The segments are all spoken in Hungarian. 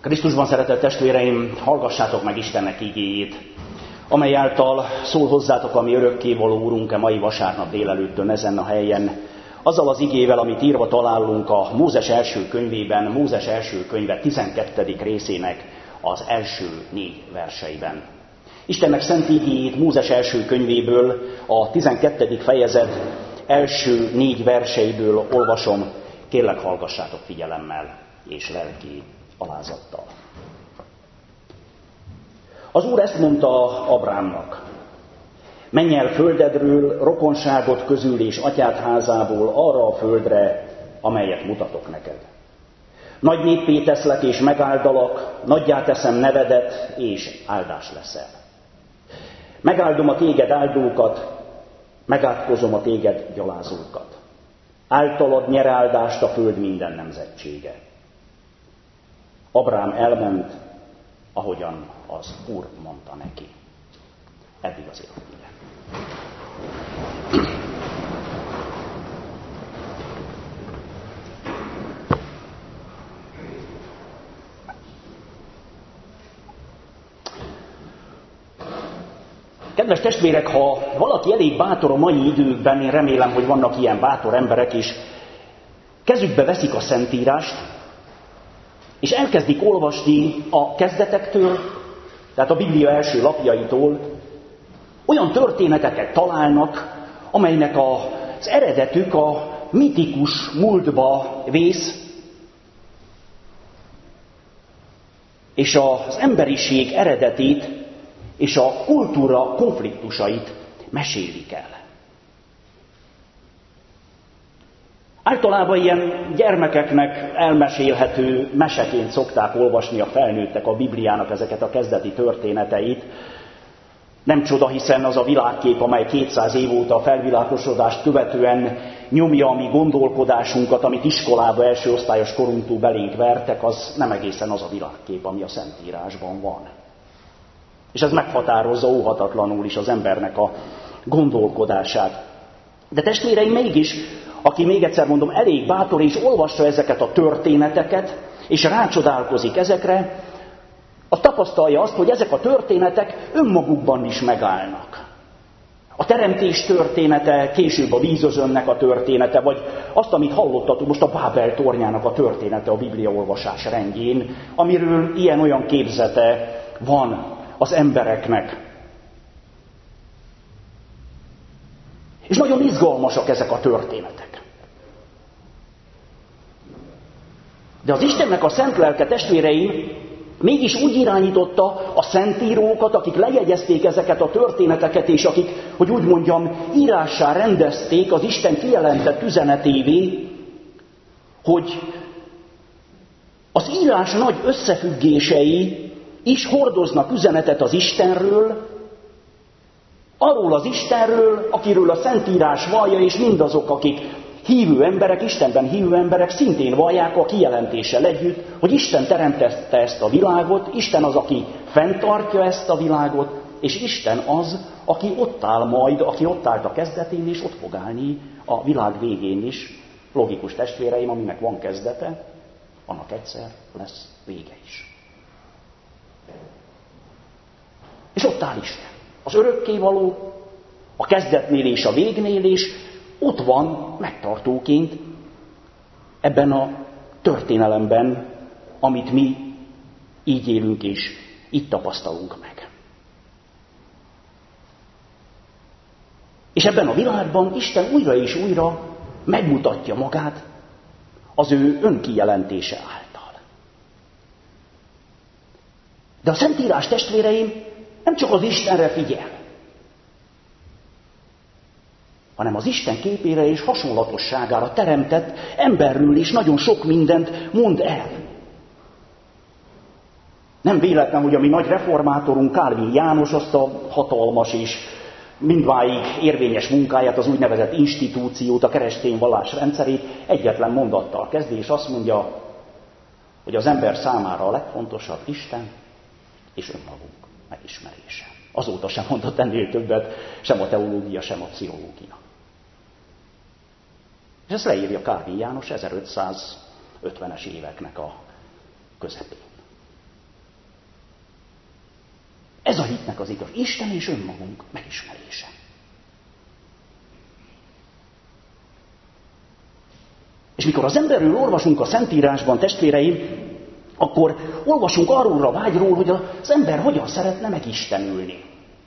Krisztusban szeretett testvéreim, hallgassátok meg Istennek igéjét, amely által szól hozzátok a mi örökkévaló Úrunk a mai vasárnap délelőttön ezen a helyen, azzal az igével, amit írva találunk a Mózes első könyvében, Mózes első könyve 12. részének az első 4 verseiben. Istennek szent igéjét Mózes első könyvéből, a 12. fejezet első 4 verseiből olvasom, kérlek hallgassátok figyelemmel és lelki alázattal. Az Úr ezt mondta Abrahámnak: menj el földedről, rokonságot közül és atyád házából arra a földre, amelyet mutatok neked. Nagy néppé teszlek és megáldalak, nagyjá teszem nevedet és áldás leszel. Megáldom a téged áldókat, megátkozom a téged gyalázókat. Általad nyer áldást a föld minden nemzetsége. Abrahám elment, ahogyan az Úr mondta neki. Eddig az életére. Kedves testvérek, ha valaki elég bátor a mai időkben, én remélem, hogy vannak ilyen bátor emberek is, kezükbe veszik a Szentírást, és elkezdik olvasni a kezdetektől, tehát a Biblia első lapjaitól, olyan történeteket találnak, amelynek az eredetük a mitikus múltba vész, és az emberiség eredetét és a kultúra konfliktusait mesélik el. Általában ilyen gyermekeknek elmesélhető meseként szokták olvasni a felnőttek a Bibliának ezeket a kezdeti történeteit. Nem csoda, hiszen az a világkép, amely 200 év óta a felvilágosodást követően nyomja a mi gondolkodásunkat, amit iskolába első osztályos korunktól belénk vertek, az nem egészen az a világkép, ami a Szentírásban van. És ez meghatározza óhatatlanul is az embernek a gondolkodását. De testvéreim, mégis, aki még egyszer mondom, elég bátor és olvassa ezeket a történeteket, és rácsodálkozik ezekre, az tapasztalja azt, hogy ezek a történetek önmagukban is megállnak. A teremtés története, később a vízözönnek a története, vagy azt, amit hallottatok most a Bábel tornyának a története a Biblia olvasás rendjén, amiről ilyen-olyan képzete van az embereknek. És nagyon izgalmasak ezek a történetek. De az Istennek a szent lelke, testvéreim, mégis úgy irányította a szentírókat, akik lejegyezték ezeket a történeteket, és akik, hogy úgy mondjam, írássá rendezték az Isten kijelentett üzenetévé, hogy az írás nagy összefüggései is hordoznak üzenetet az Istenről, arról az Istenről, akiről a Szentírás vallja, és mindazok, akik hívő emberek, Istenben hívő emberek szintén vallják a kijelentéssel együtt, hogy Isten teremtette ezt a világot, Isten az, aki fenntartja ezt a világot, és Isten az, aki ott áll majd, aki ott állt a kezdetén, és ott fog állni a világ végén is. Logikus, testvéreim, aminek van kezdete, annak egyszer lesz vége is. És ott áll Isten. Az örökkévaló, a kezdetnél és a végnél is ott van megtartóként ebben a történelemben, amit mi így élünk és itt tapasztalunk meg. És ebben a világban Isten újra és újra megmutatja magát az ő önkijelentése által. De a Szentírás, testvéreim, nem csak az Istenre figyel, hanem az Isten képére és hasonlatosságára teremtett emberről is nagyon sok mindent mond el. Nem véletlen, hogy a mi nagy reformátorunk Kálvin János azt a hatalmas és mindváig érvényes munkáját, az úgynevezett institúciót, a keresztény vallás rendszerét egyetlen mondattal kezdi, és azt mondja, hogy az ember számára a legfontosabb Isten és önmagunk megismerése. Azóta sem mondott ennél többet, sem a teológia, sem a pszichológia. És ezt leírja Kálvin János 1550-es éveknek a közepén. természetnek az igaz. Isten és önmagunk megismerése. És mikor az emberről olvasunk a Szentírásban, testvéreim, akkor olvasunk arról a vágyról, hogy az ember hogyan szeretne megistenülni.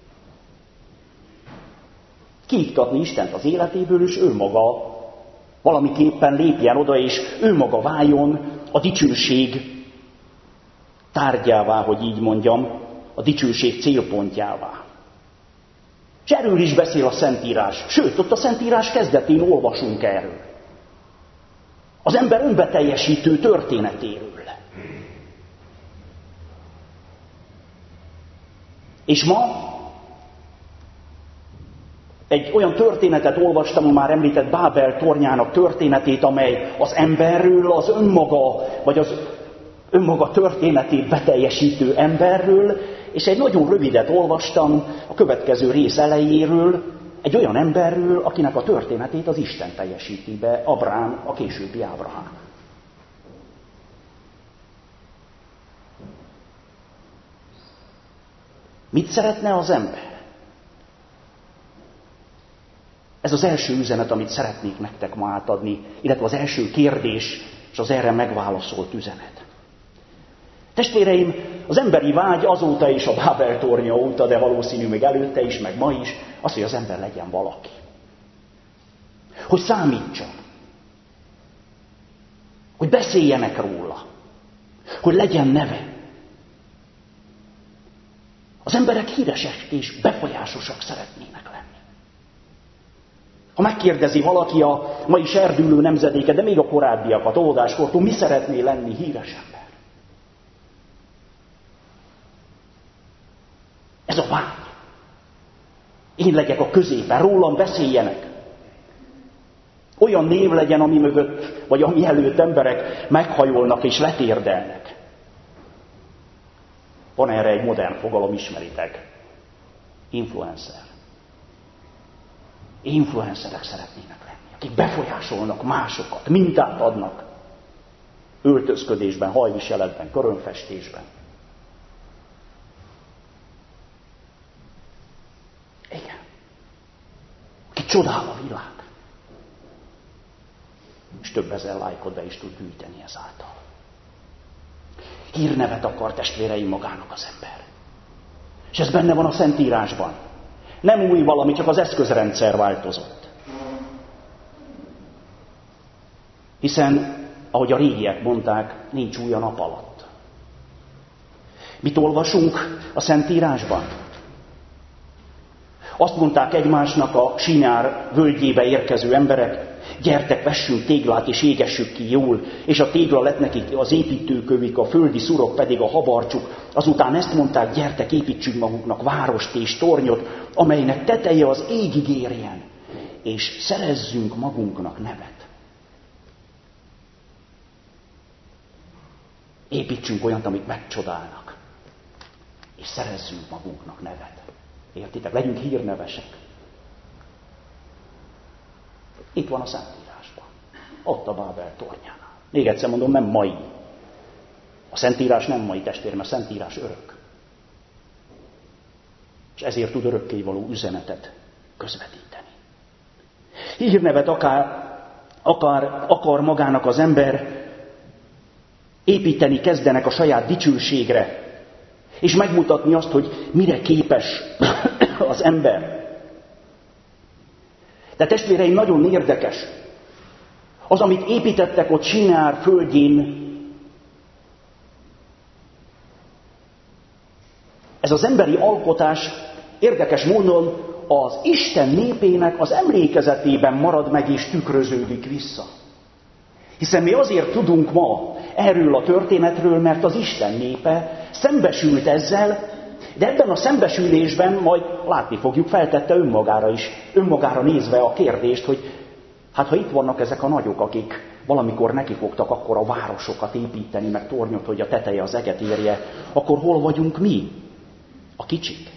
Kiiktatni Istent az életéből, és ő maga valamiképpen lépjen oda, és ő maga váljon a dicsőség tárgyává, hogy így mondjam, a dicsőség célpontjává. És erről is beszél a Szentírás. Sőt, ott a Szentírás kezdetén olvasunk erről. Az ember önbeteljesítő történetéről. És ma egy olyan történetet olvastam, a már említett Bábel tornyának történetét, amely az emberről, az önmaga, vagy az önmaga történetét beteljesítő emberről, és egy nagyon rövidet olvastam a következő rész elejéről, egy olyan emberről, akinek a történetét az Isten teljesíti be, Abrám, a későbbi Ábrahám. Mit szeretne az ember? Ez az első üzenet, amit szeretnék nektek ma átadni, illetve az első kérdés, és az erre megválaszolt üzenet. Testvéreim, az emberi vágy azóta is a Bábel tornya óta, de valószínű még előtte is, meg ma is, az, hogy az ember legyen valaki. Hogy számítson. Hogy beszéljenek róla. Hogy legyen neve. Az emberek híresek és befolyásosak szeretnének lenni. Ha megkérdezi valaki a mai serdülő nemzedéket, de még a korábbiakat, óvodáskortól, mi szeretné lenni híres ember? Ez a vágy. Én legyek a középen, rólam beszéljenek. Olyan név legyen, ami mögött, vagy ami előtt emberek meghajolnak és letérdelnek. Van erre egy modern fogalom, ismeritek. Influencer. Influencerek szeretnének lenni, akik befolyásolnak másokat, mintát adnak. Öltözködésben, hajviseletben, körönfestésben. Igen. Aki csodál a világ. És több ezer lájkot be is tud gyűjteni ezáltal. Hírnevet akar, testvéreim, magának az ember. És ez benne van a Szentírásban. Nem új valami, csak az eszközrendszer változott. Hiszen, ahogy a régiek mondták, nincs új a nap alatt. Mit olvasunk a Szentírásban? Azt mondták egymásnak a Sinár völgyébe érkező emberek, gyertek, vessünk téglát és égessük ki jól, és a tégla lett nekik az építőkövük, a földi szurok pedig a habarcsuk. Azután ezt mondták, gyertek, építsünk maguknak várost és tornyot, amelynek teteje az égig érjen, és szerezzünk magunknak nevet. Építsünk olyat, amit megcsodálnak, és szerezzünk magunknak nevet. Értitek? Legyünk hírnevesek. Itt van a Szentírásban. Ott a Bábel tornyánál. Még egyszer mondom, nem mai. A Szentírás nem mai, testvérem, a Szentírás örök. És ezért tud örökkévaló üzenetet közvetíteni. Hírnevet akar magának az ember, építeni kezdenek a saját dicsőségre, és megmutatni azt, hogy mire képes az ember. De testvéreim, nagyon érdekes. Az, amit építettek ott Sinár földjén, ez az emberi alkotás érdekes módon az Isten népének az emlékezetében marad meg és tükröződik vissza. Hiszen mi azért tudunk ma erről a történetről, mert az Isten népe szembesült ezzel, de ebben a szembesülésben majd látni fogjuk, feltette önmagára nézve a kérdést, hogy hát ha itt vannak ezek a nagyok, akik valamikor nekifogtak akkor a városokat építeni, meg tornyot, hogy a teteje az eget érje, akkor hol vagyunk mi, a kicsik?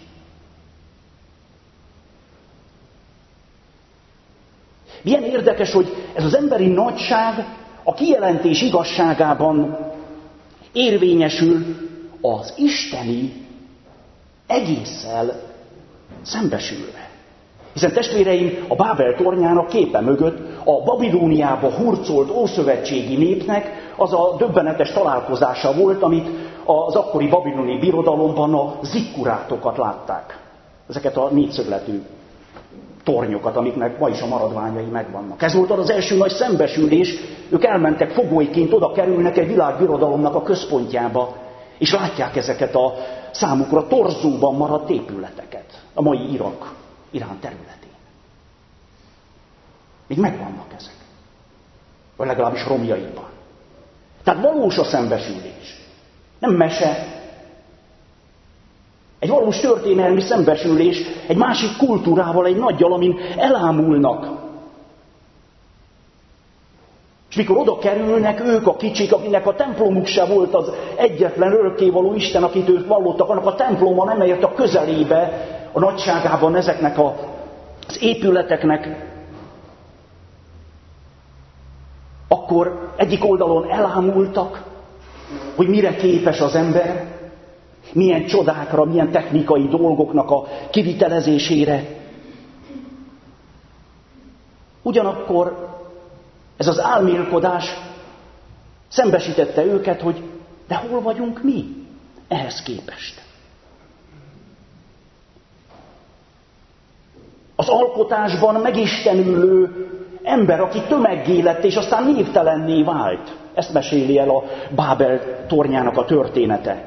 Milyen érdekes, hogy ez az emberi nagyság a kijelentés igazságában érvényesül az isteni egésszel szembesülve. Hiszen testvéreim, a Bábel tornyának képe mögött a Babilóniába hurcolt ószövetségi népnek az a döbbenetes találkozása volt, amit az akkori babiloni birodalomban a zikkurátokat látták. Ezeket a négyszögletű tornyokat, amiknek ma is a maradványai megvannak. Ez volt az első nagy szembesülés, ők elmentek fogolyként, oda kerülnek egy világbirodalomnak a központjába, és látják ezeket a számukra torzóban maradt épületeket, a mai Irán területén. Még megvannak ezek. Vagy legalábbis romjaiban. Tehát valós a szembesülés. Nem mese. Egy valós történelmi szembesülés egy másik kultúrával, egy nagyjal, amin elámulnak. És mikor oda kerülnek ők a kicsik, akinek a templomuk se volt az egyetlen örökkévaló Isten, akit ők vallottak, annak a temploma nem ért a közelébe, a nagyságában ezeknek az épületeknek, akkor egyik oldalon elámultak, hogy mire képes az ember, milyen csodákra, milyen technikai dolgoknak a kivitelezésére. Ugyanakkor ez az álmélkodás szembesítette őket, hogy de hol vagyunk mi ehhez képest. Az alkotásban megistenülő ember, aki tömeggé lett, és aztán névtelenné vált. Ezt meséli el a Bábel tornyának a története.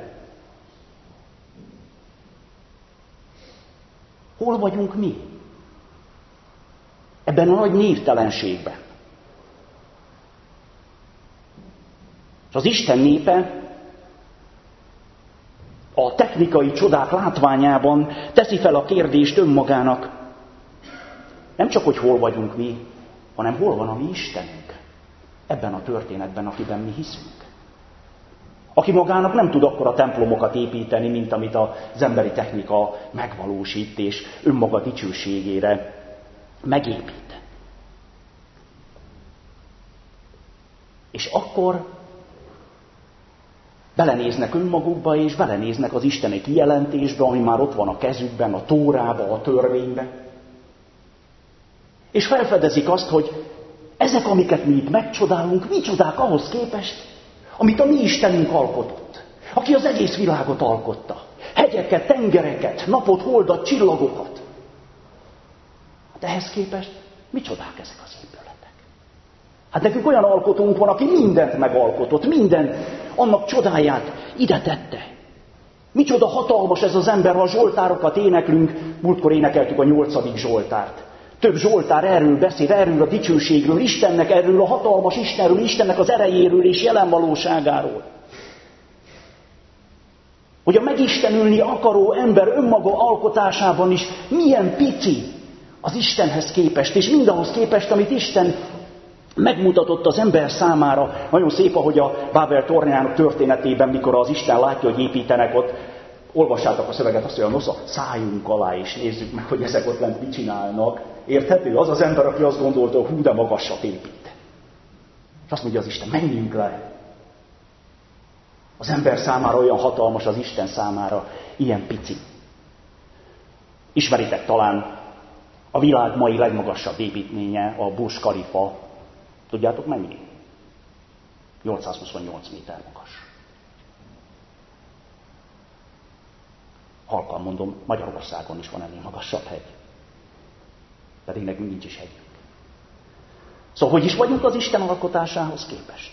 Hol vagyunk mi? Ebben a nagy névtelenségben. És az Isten népe a technikai csodák látványában teszi fel a kérdést önmagának. Nem csak, hogy hol vagyunk mi, hanem hol van a mi Istenünk. Ebben a történetben, akiben mi hiszünk. Aki magának nem tud akkora templomokat építeni, mint amit az emberi technika megvalósít, és önmaga dicsőségére megépít. És akkor belenéznek önmagukba, és belenéznek az isteni kijelentésbe, ami már ott van a kezükben, a Tórába, a törvénybe. És felfedezik azt, hogy ezek, amiket mi itt megcsodálunk, mi csodák ahhoz képest, amit a mi Istenünk alkotott, aki az egész világot alkotta. Hegyeket, tengereket, napot, holdat, csillagokat. Hát ehhez képest mi csodák ezek az épületek? Hát nekünk olyan alkotónk van, aki mindent megalkotott, mindent, annak csodáját ide tette. Micsoda hatalmas ez az ember, ha a zsoltárokat éneklünk, múltkor énekeltük a 8. zsoltárt. Több zsoltár erről beszél, erről a dicsőségről, Istennek, erről a hatalmas Istenről, Istennek az erejéről és jelen valóságáról. Hogy a megistenülni akaró ember önmaga alkotásában is milyen pici az Istenhez képest, és mindahhoz képest, amit Isten megmutatott az ember számára. Nagyon szép, ahogy a Bábel tornyának történetében, mikor az Isten látja, hogy építenek ott, olvassátok a szöveget, azt mondja, nosza, szálljunk alá, és nézzük meg, hogy ezek ott lent mit csinálnak. Érthető? Az az ember, aki azt gondolta, hogy hú, de magasat épít. És azt mondja az Isten, menjünk le. Az ember számára olyan hatalmas, az Isten számára ilyen pici. Ismeritek talán a világ mai legmagasabb építménye, a Burj Khalifa. Tudjátok mennyi? 828 méter magas. Halkan mondom, Magyarországon is van ennél magasabb hegy. Pedig nekünk nincs is hegyünk. Szóval hogy is vagyunk az Isten alkotásához képest?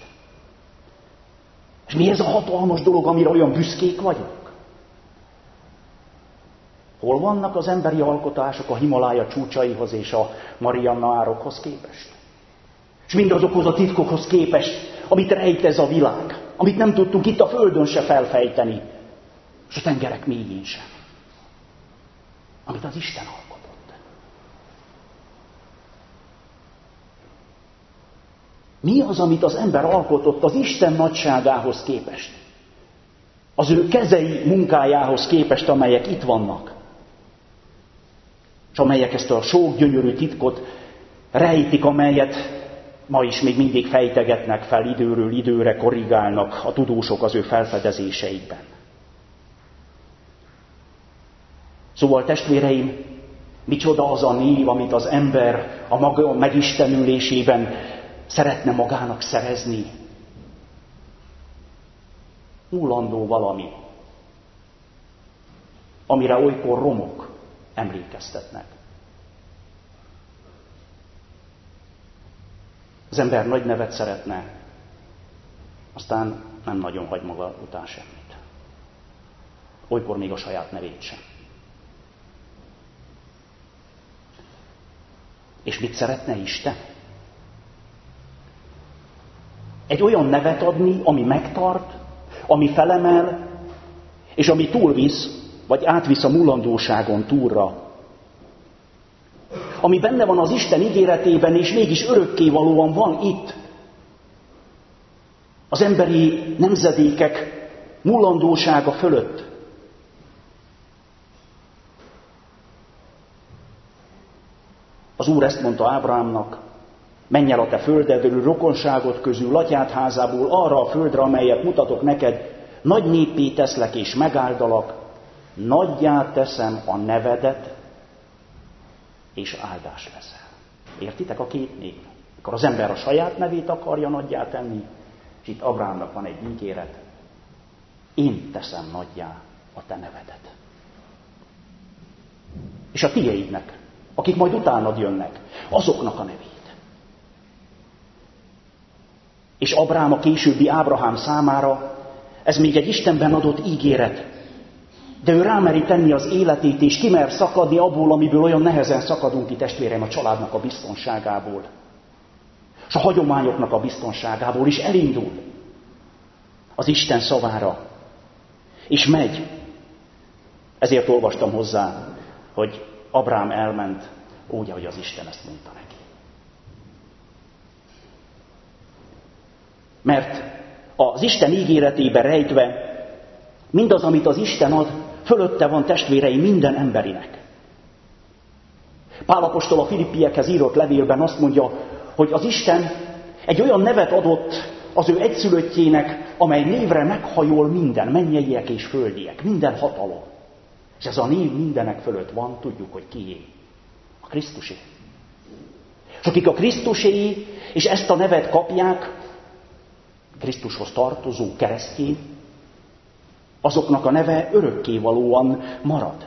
És mi ez a hatalmas dolog, amire olyan büszkék vagyunk? Hol vannak az emberi alkotások a Himalája csúcsaihoz és a Marianna árokhoz képest? És mindazokhoz a titkokhoz képest, amit rejt ez a világ, amit nem tudtunk itt a Földön se felfejteni, és a tengerek mélyén sem. Amit az Isten alkotott. Mi az, amit az ember alkotott az Isten nagyságához képest? Az ő kezei munkájához képest, amelyek itt vannak. És amelyek ezt a sok gyönyörű titkot rejtik, amelyet ma is még mindig fejtegetnek fel, időről időre korrigálnak a tudósok az ő felfedezéseikben. Szóval testvéreim, micsoda az a név, amit az ember a maga megistenülésében szeretne magának szerezni. Múlandó valami, amire olykor romok emlékeztetnek. Az ember nagy nevet szeretne, aztán nem nagyon hagy maga után semmit. Olykor még a saját nevét sem. És mit szeretne Isten? Egy olyan nevet adni, ami megtart, ami felemel, és ami túlvisz, vagy átvisz a mulandóságon túlra. Ami benne van az Isten ígéretében, és mégis örökkévalóan van itt. Az emberi nemzedékek mulandósága fölött. Az Úr ezt mondta Ábrahámnak, menj el a te földedről, rokonságot közül, atyád házából, arra a földre, amelyet mutatok neked, nagy néppé teszlek és megáldalak, nagyjá teszem a nevedet, és áldás leszel. Értitek a két név? Akkor az ember a saját nevét akarja nagyjá tenni, és itt Ábrahámnak van egy ígéret. Én teszem nagyjá a te nevedet. És a tiédnek, akik majd utánad jönnek, azoknak a nevét. És Abrahám, a későbbi Ábrahám számára ez még egy Istenben adott ígéret. De ő rámeri tenni az életét, és kimer szakadni abból, amiből olyan nehezen szakadunk ki, testvéreim, a családnak a biztonságából. És a hagyományoknak a biztonságából is elindul az Isten szavára. És megy. Ezért olvastam hozzá, hogy Abrahám elment úgy, ahogy az Isten ezt mondta neki. Mert az Isten ígéretébe rejtve mindaz, amit az Isten ad, fölötte van, testvérei, minden emberinek. Pál apostol a Filippiekhez írott levélben azt mondja, hogy az Isten egy olyan nevet adott az ő egyszülöttjének, amely névre meghajol minden, mennyeiek és földiek, minden hatalom. És ez a név mindenek fölött van, tudjuk, hogy kié. A Krisztusé. És akik a Krisztusé, és ezt a nevet kapják, Krisztushoz tartozó keresztény, azoknak a neve örökkévalóan marad.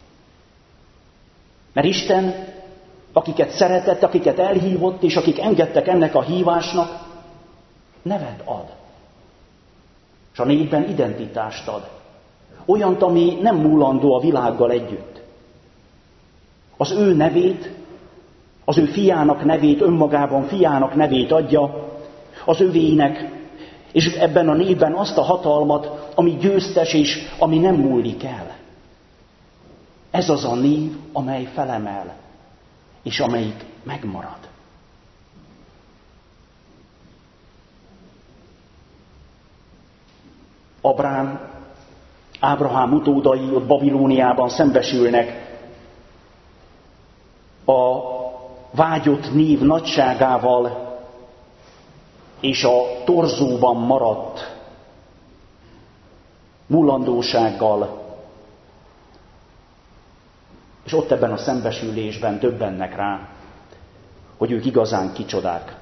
Mert Isten, akiket szeretett, akiket elhívott, és akik engedtek ennek a hívásnak, nevet ad. És a névben identitást ad. Olyant, ami nem múlandó a világgal együtt. Az ő nevét, az ő fiának nevét, önmagában fiának nevét adja, az övének, és ebben a névben azt a hatalmat, ami győztes és ami nem múlik el. Ez az a név, amely felemel, és amelyik megmarad. Ábrahám utódai ott Babilóniában szembesülnek a vágyott név nagyságával, és a torzóban maradt mulandósággal, és ott ebben a szembesülésben döbbennek rá, hogy ők igazán kicsodák.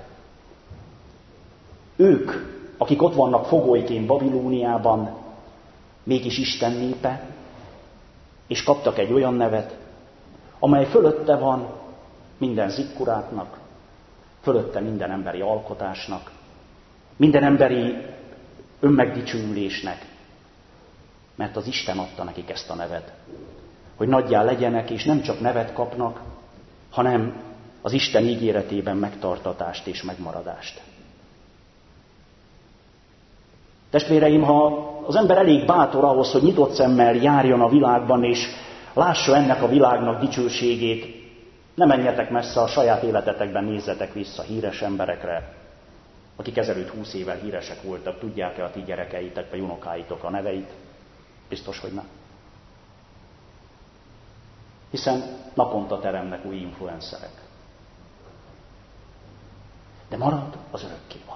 Ők, akik ott vannak fogolyként Babilóniában, mégis Isten népe, és kaptak egy olyan nevet, amely fölötte van minden zikkurátnak, fölötte minden emberi alkotásnak, minden emberi önmegdicsőülésnek, mert az Isten adta nekik ezt a nevet, hogy nagyjá legyenek, és nem csak nevet kapnak, hanem az Isten ígéretében megtartatást és megmaradást. Testvéreim, ha az ember elég bátor ahhoz, hogy nyitott szemmel járjon a világban, és lássa ennek a világnak dicsőségét, ne menjetek messze, a saját életetekben nézzetek vissza híres emberekre, akik 1520 évvel híresek voltak, tudják-e a ti gyerekeitek, vagy unokáitok a neveit? Biztos, hogy nem. Hiszen naponta teremnek új influencerek. De marad az örökkévaló.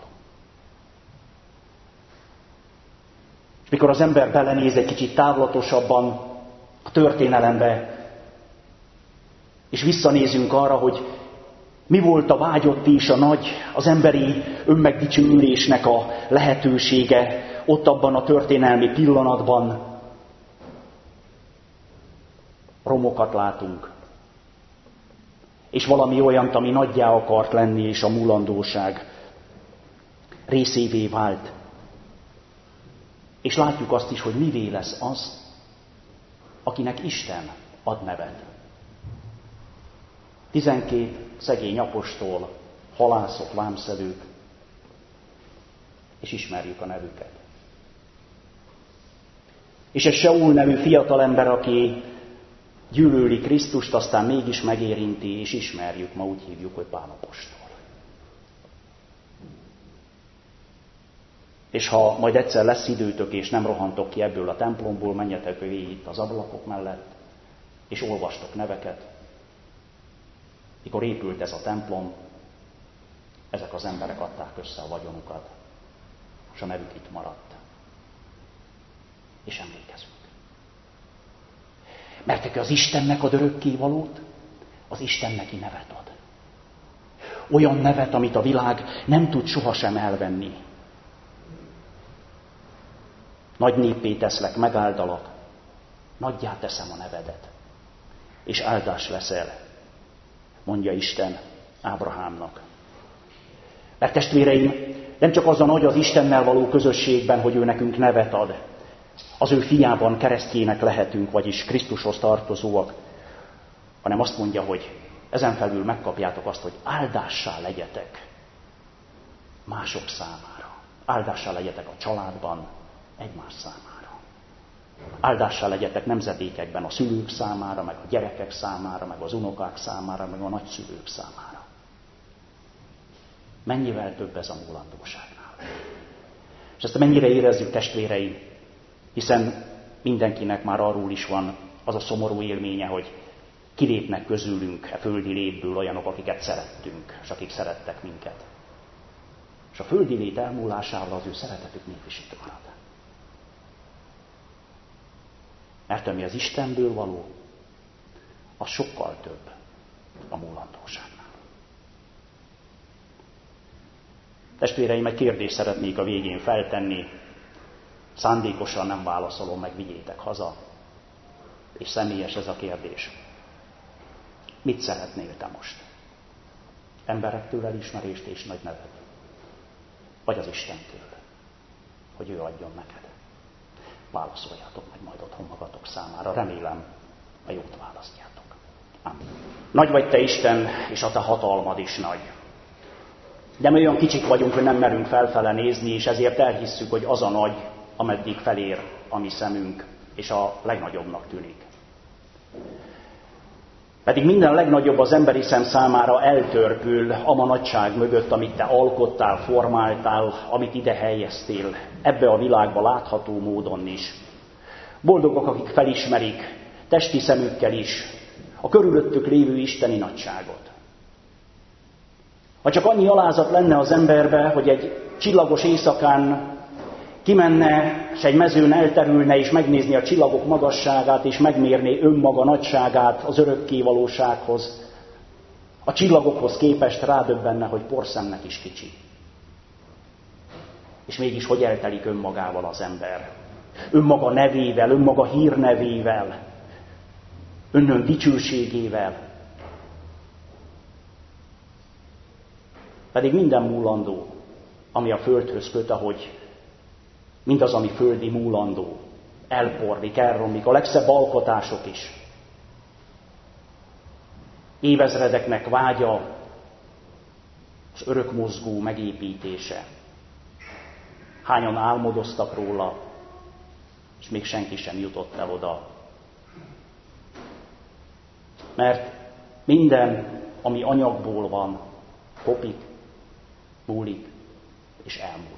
És mikor az ember belenéz egy kicsit távlatosabban a történelembe, és visszanézünk arra, hogy mi volt a vágyott és a nagy, az emberi önmegdicsőülésnek a lehetősége ott abban a történelmi pillanatban. Romokat látunk, és valami olyant, ami nagyjá akart lenni, és a múlandóság részévé vált. És látjuk azt is, hogy mivé lesz az, akinek Isten ad nevet. 12 szegény apostol, halászok, vámszedők, és ismerjük a nevüket. És egy Saul nevű fiatalember, aki gyűlöli Krisztust, aztán mégis megérinti, és ismerjük, ma úgy hívjuk, hogy Pál apostol. És ha majd egyszer lesz időtök, és nem rohantok ki ebből a templomból, menjetek végig itt az ablakok mellett, és olvastok neveket. Mikor épült ez a templom, ezek az emberek adták össze a vagyonukat, és a nevük itt maradt. És emlékezünk. Mert aki az Istennek ad örökkévalót, az Isten neki nevet ad. Olyan nevet, amit a világ nem tud sohasem elvenni. Nagy néppé teszlek, megáldalak, nagyjá teszem a nevedet, és áldás leszel, mondja Isten Ábrahámnak. Mert testvéreim, nem csak az a nagy az Istennel való közösségben, hogy ő nekünk nevet ad, az ő fiában keresztjének lehetünk, vagyis Krisztushoz tartozóak, hanem azt mondja, hogy ezen felül megkapjátok azt, hogy áldássá legyetek mások számára. Áldássá legyetek a családban, egymás számára. Áldássá legyetek nemzedékekben a szülők számára, meg a gyerekek számára, meg az unokák számára, meg a nagyszülők számára. Mennyivel több ez a múlandóságnál. És ezt mennyire érezzük, testvéreim, hiszen mindenkinek már arról is van az a szomorú élménye, hogy kilépnek közülünk a földi létből olyanok, akiket szerettünk, és akik szerettek minket. És a földi lét elmúlásával az ő szeretetük mégis itt marad. Mert ami az Istenből való, az sokkal több a múlandóságnál. Testvéreim, egy kérdést szeretnék a végén feltenni. Szándékosan nem válaszolom meg, vigyétek haza. És személyes ez a kérdés. Mit szeretnél te most? Emberektől elismerést és nagy nevet? Vagy az Istentől, hogy ő adjon neked? Válaszoljátok meg majd otthon magatok számára. Remélem, a jót választjátok. Amen. Nagy vagy te Isten, és a te hatalmad is nagy. De mi olyan kicsik vagyunk, hogy nem merünk felfele nézni, és ezért elhisszük, hogy az a nagy, ameddig felér a mi szemünk, és a legnagyobbnak tűnik. Pedig minden legnagyobb az emberi szem számára eltörpül ama nagyság mögött, amit te alkottál, formáltál, amit ide helyeztél, ebbe a világba látható módon is. Boldogok, akik felismerik, testi szemükkel is, a körülöttük lévő isteni nagyságot. Ha csak annyi alázat lenne az emberbe, hogy egy csillagos éjszakán kimenne, és egy mezőn elterülne, és megnézni a csillagok magasságát, és megmérni önmaga nagyságát az örökkévalósághoz, a csillagokhoz képest rádöbbenne, hogy porszemnek is kicsi. És mégis hogy eltelik önmagával az ember? Önmaga nevével, önmaga hírnevével, önnön dicsőségével. Pedig minden múlandó, ami a földhöz köt, ahogy mindaz, ami földi múlandó, elporlik, elromlik, a legszebb alkotások is. Évezredeknek vágya, az örökmozgó megépítése. Hányan álmodoztak róla, és még senki sem jutott el oda. Mert minden, ami anyagból van, kopik, múlik és elmúlik.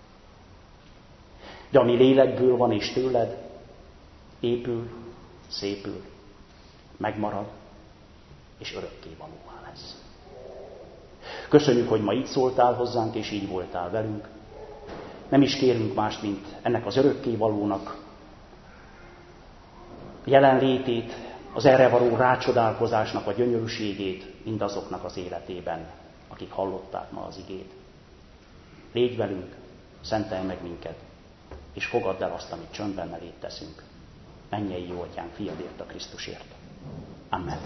De ami lélekből van és tőled, épül, szépül, megmarad, és örökkévalóvá lesz. Köszönjük, hogy ma így szóltál hozzánk, és így voltál velünk. Nem is kérünk mást, mint ennek az örökkévalónak jelenlétét, az erre való rácsodálkozásnak a gyönyörűségét mindazoknak az életében, akik hallották ma az igét. Légy velünk, szentelj meg minket, és fogadd el azt, amit csöndben eléd teszünk. Mennyei jó Atyánk, fiadért, a Krisztusért. Amen.